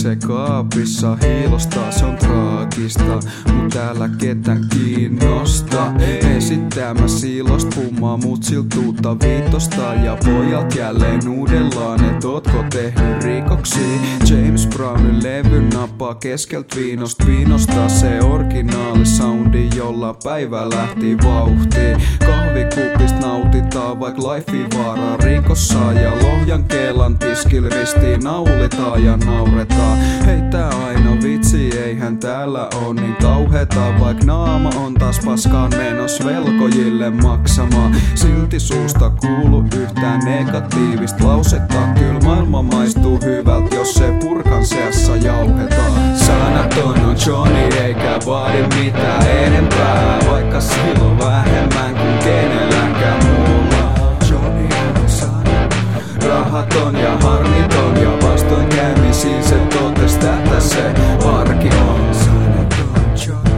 se kaapissa hiilostaa, se on traagista, mut täällä ketään kiinnosta. Esittää mä siilost pummaa mut siltuutta viitosta. Ja pojat jälleen uudellaan, et ootko tehnyt rikoksia? James Brownin levyn nappaa keskelt viinosta. Se originaali soundi, jolla päivä lähti vauhtiin. Kahvikupista nautitaan vaik lifei vaaraa rikossa. Ja Lohjan Kelan tiskil ristiin naulitaan ja nauretaan. Hei tää aina vitsi, eihän täällä oo niin kauheta. Vaik naama on taas paskaan menos velkojille maksamaan. Silti suusta kuulu yhtään negatiivista lausetta. Kyl maailma maistuu hyvältä, jos se purkan seassa jauhetaan. Sanaton on Johnny eikä vaadi mitään enempää, vaikka silloin vähemmän kuin kenelläkään muulla. Johnny on sanaton, rahaton ja harmiton, ja vastoin käymisiin se totes, että se arki on. Sanaton Johnny.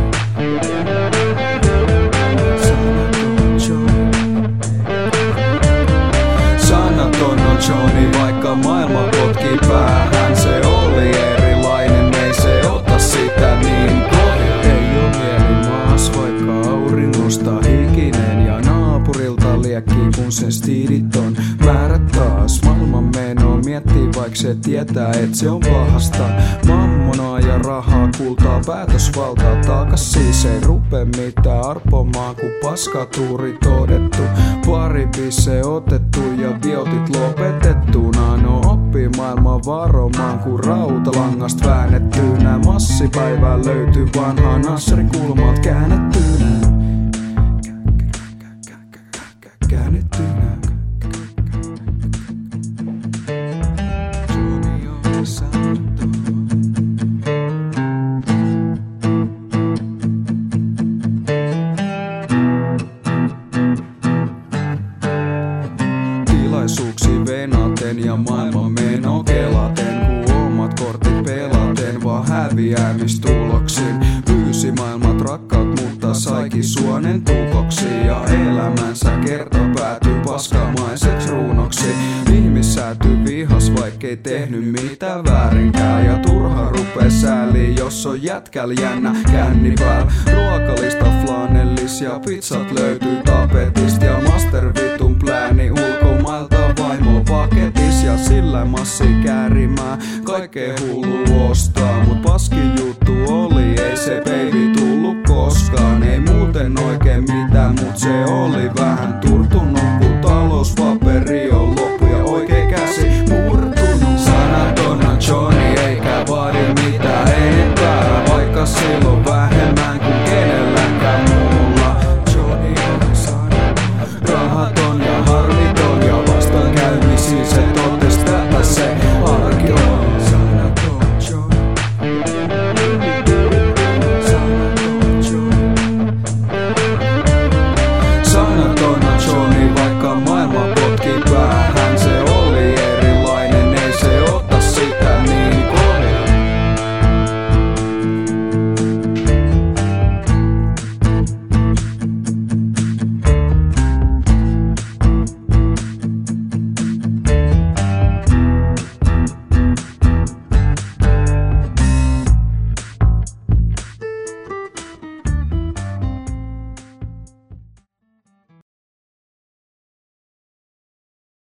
Sanaton on Johnny, vaikka maailma potki päähän. Se oli erilainen, ei se ota sitä niin kovin. Ei oo mieli maas, vaikka auringosta hikinen. Ja naapurilta liekkii, kun sen stiidit on määrät taas. Maailman meno miettii, vaik se tietää, et se on pahasta. Mammonaa ja rahaa, kultaa, päätösvaltaa taakas. Siis ei rupe mitään arpomaan, kun paskatuuri todettu. Pari pisse otettu ja biotit lopetettuna. No oppii maailman varomaan, kun rautalangasta väännettynä. Massipäivää löytyy vanhaa Nasserin kulmat käännettynä. Käännettynä. Johnny on sanaton. Tilaisuuksi venaten ja maailman meno kelaten, kun omat kortit pelaten, vaan häviämistuloksin. Pyysi maailmat rakkaut, mutta saikin suonen tukoksi. Ja elämänsä kerta päätyi paskamaiseksi ruunoksi. Ihmissääty vihas, vaikkei tehnyt mitään väärinkään. Ja turha rupee sääliin, jos on jätkäl jännä känni päällä. Ruokalista flanellis ja pizzat löytyy tapetista. Ja master vitun plääni ulkomailta vaimo paketis. Ja sillä massi käärimää kaikkea hullu ostaa. Mut paskin juttu oli, ei se baby tullu koskaan. Ei muuten oikein mitään, mut se oli vähän turtunut.